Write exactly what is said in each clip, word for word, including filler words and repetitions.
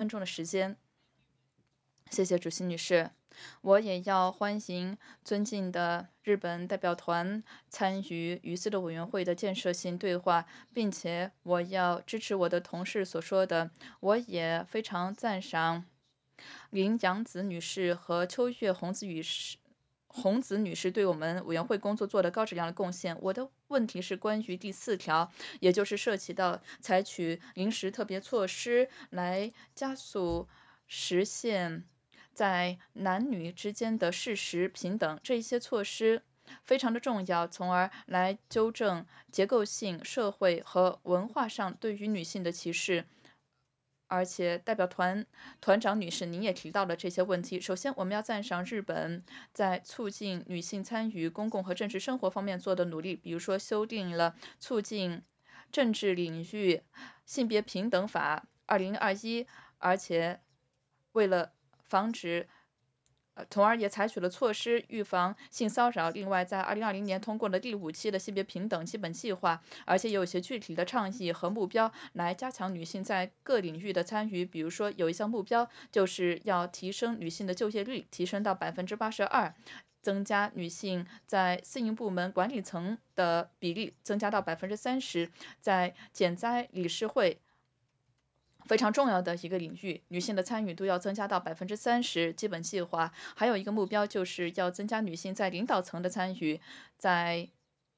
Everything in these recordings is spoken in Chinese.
分钟的时间。谢谢主席女士，我也要欢迎尊敬的日本代表团参与与斯的委员会的建设性对话，并且我要支持我的同事所说的，我也非常赞赏林洋子女士和秋月红子女士。红子女士对我们委员会工作做的高质量的贡献。我的问题是关于第四条，也就是涉及到采取临时特别措施来加速实现在男女之间的事实平等，这些措施非常的重要，从而来纠正结构性社会和文化上对于女性的歧视。而且，代表团团长女士，您也提到了这些问题。首先，我们要赞赏日本在促进女性参与公共和政治生活方面做的努力，比如说修订了促进政治领域性别平等法二零二一，而且为了防止从而也采取了措施预防性骚扰。另外，在二零二零年通过了第五期的性别平等基本计划，而且有一些具体的倡议和目标来加强女性在各领域的参与。比如说，有一项目标就是要提升女性的就业率，提升到百分之八十二。增加女性在私营部门管理层的比例，增加到百分之三十，在减灾理事会非常重要的一个领域，女性的参与度要增加到百分之三十。基本计划还有一个目标，就是要增加女性在领导层的参与，在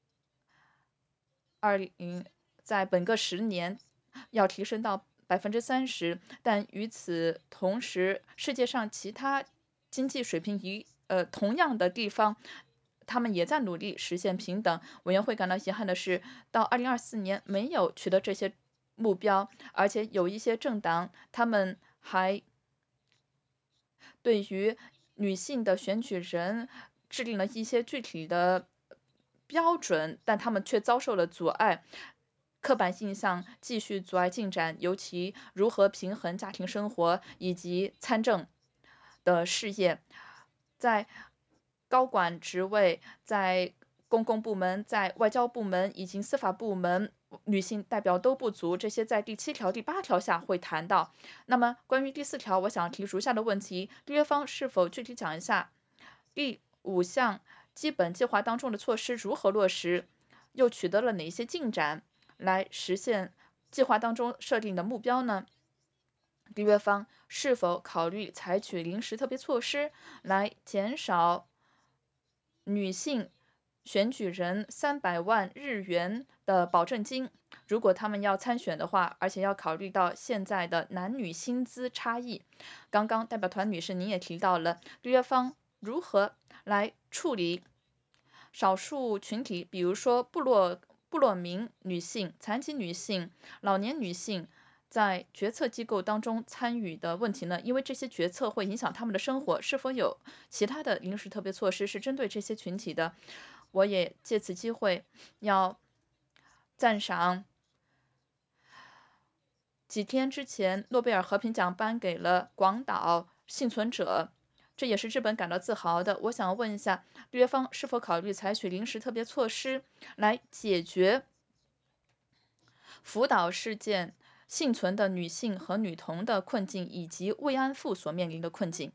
二零在本个十年要提升到百分之三十。但与此同时，世界上其他经济水平一呃同样的地方，他们也在努力实现平等。委员会感到遗憾的是，到二零二四年没有取得这些目标，而且有一些政党，他们还对于女性的选举人制定了一些具体的标准，但他们却遭受了阻碍。刻板印象继续阻碍进展，尤其如何平衡家庭生活以及参政的事业，在高管职位，在公共部门、在外交部门以及司法部门，女性代表都不足，这些在第七条、第八条下会谈到。那么，关于第四条，我想提出下的问题：缔约方是否具体讲一下第五项基本计划当中的措施如何落实，又取得了哪些进展，来实现计划当中设定的目标呢？缔约方是否考虑采取临时特别措施来减少女性选举人三百万日元的保证金？如果他们要参选的话，而且要考虑到现在的男女薪资差异。刚刚代表团女士您也提到了缔约方如何来处理少数群体，比如说部落部落民女性、残疾女性、老年女性在决策机构当中参与的问题呢？因为这些决策会影响他们的生活，是否有其他的临时特别措施是针对这些群体的？我也借此机会要赞赏几天之前诺贝尔和平奖颁给了广岛幸存者，这也是日本感到自豪的。我想问一下，缔约方是否考虑采取临时特别措施来解决福岛事件幸存的女性和女童的困境，以及慰安妇所面临的困境？